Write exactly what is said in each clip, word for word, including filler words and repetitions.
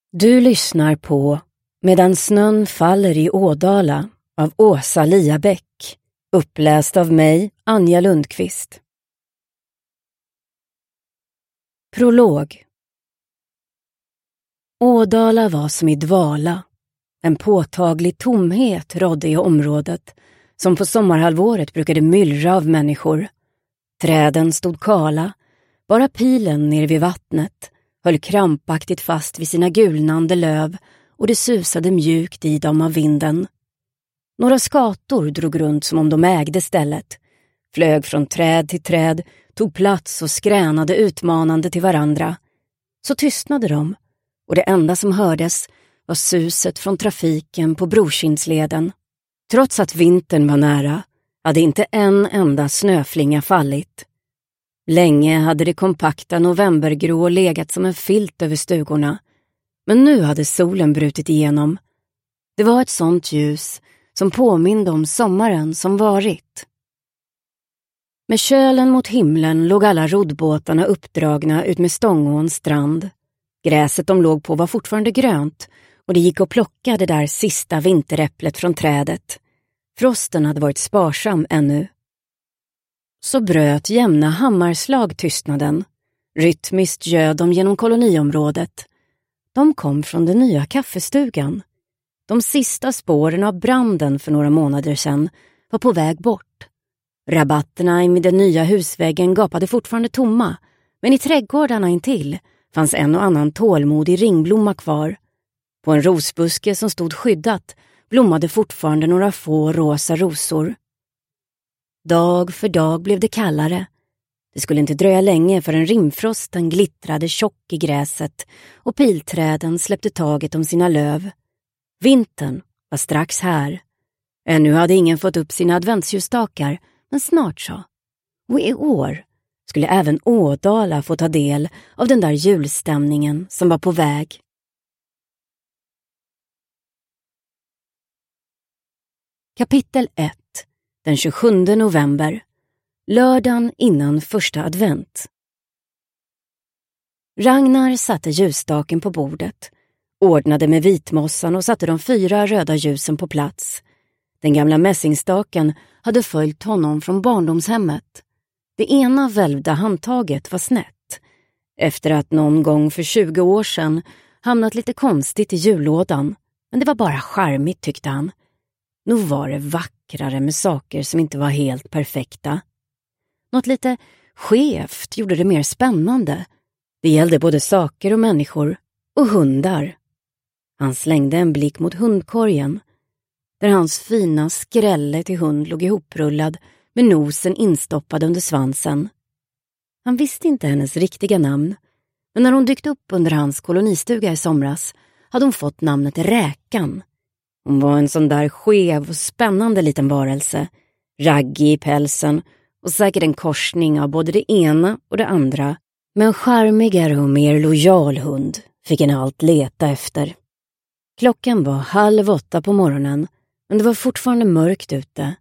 Du lyssnar på Medan snön faller i Ådala av Åsa Liabäck, uppläst av mig, Anja Lundqvist. Prolog. Ådala var som i dvala. En påtaglig tomhet rådde i området, som på sommarhalvåret brukade myllra av människor. Träden stod kala, bara pilen ner vid vattnet höll krampaktigt fast vid sina gulnande löv och det susade mjukt i dem av vinden. Några skator drog runt som om de ägde stället, flög från träd till träd, tog plats och skränade utmanande till varandra. Så tystnade de, och det enda som hördes var suset från trafiken på Brokindsleden. Trots att vintern var nära hade inte en enda snöflinga fallit. Länge hade det kompakta novembergrå legat som en filt över stugorna, men nu hade solen brutit igenom. Det var ett sånt ljus som påminde om sommaren som varit. Med kölen mot himlen låg alla roddbåtarna uppdragna ut med Stångåns strand. Gräset de låg på var fortfarande grönt och det gick att plocka det där sista vinteräpplet från trädet. Frosten hade varit sparsam ännu. Så bröt jämna hammarslag tystnaden. Rytmiskt göd de genom koloniområdet. De kom från den nya kaffestugan. De sista spåren av branden för några månader sedan var på väg bort. Rabatterna med den nya husväggen gapade fortfarande tomma, men i trädgårdarna intill fanns en och annan tålmodig ringblomma kvar. På en rosbuske som stod skyddat blommade fortfarande några få rosa rosor. Dag för dag blev det kallare. Det skulle inte dröja länge förrän rimfrosten glittrade tjock i gräset och pilträden släppte taget om sina löv. Vintern var strax här. Ännu hade ingen fått upp sina adventsljusstakar, men snart så. Och i år skulle även Ådala få ta del av den där julstämningen som var på väg. Kapitel ett. Den tjugosjunde november. Lördagen innan första advent. Ragnar satte ljusstaken på bordet, ordnade med vitmossan och satte de fyra röda ljusen på plats. Den gamla mässingstaken hade följt honom från barndomshemmet. Det ena välvda handtaget var snett, efter att någon gång för tjugo år sedan hamnat lite konstigt i jullådan. Men det var bara charmigt, tyckte han. Nog var det vackrare med saker som inte var helt perfekta. Något lite skevt gjorde det mer spännande. Det gällde både saker och människor och hundar. Han slängde en blick mot hundkorgen, där hans fina skrälle till hund låg ihoprullad med nosen instoppad under svansen. Han visste inte hennes riktiga namn, men när hon dykt upp under hans kolonistuga i somras hade hon fått namnet Räkan. Hon var en sån där skev och spännande liten varelse, raggig i pälsen och säkert en korsning av både det ena och det andra. Men charmigare och mer lojal hund fick en allt leta efter. Klockan var halv åtta på morgonen, men det var fortfarande mörkt ute.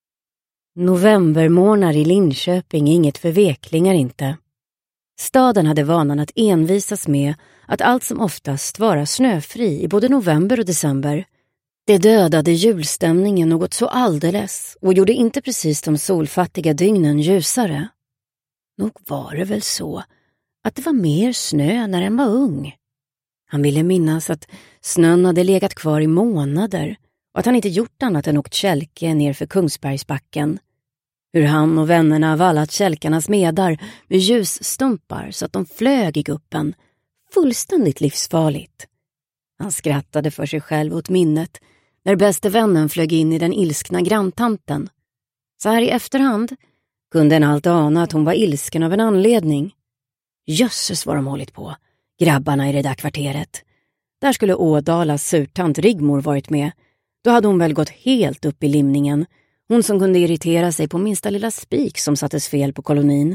Novembermorgnar i Linköping är inget för veklingar inte. Staden hade vanan att envisas med att allt som oftast vara snöfri i både november och december. Det dödade julstämningen något så alldeles och gjorde inte precis de solfattiga dygnen ljusare. Nog var det väl så att det var mer snö när den var ung. Han ville minnas att snön hade legat kvar i månader och att han inte gjort annat än åkt kälke ner för Kungsbergsbacken. Hur han och vännerna vallat kälkarnas medar med ljusstumpar så att de flög i guppen. Fullständigt livsfarligt. Han skrattade för sig själv åt minnet när bäste vännen flög in i den ilskna granntanten. Så här i efterhand kunde en allt ana att hon var ilsken av en anledning. Jösses vad de hållit på, grabbarna i det där kvarteret. Där skulle Ådalas surtant Rigmor varit med. Då hade hon väl gått helt upp i limningen. Hon som kunde irritera sig på minsta lilla spik som sattes fel på kolonin.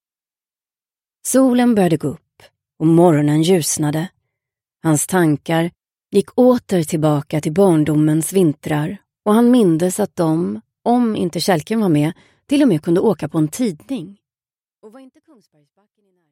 Solen började gå upp och morgonen ljusnade. Hans tankar gick åter tillbaka till barndomens vintrar och han mindes att de, om inte kälken var med, till och med kunde åka på en tidning. Och var inte Kungsbergsbacken i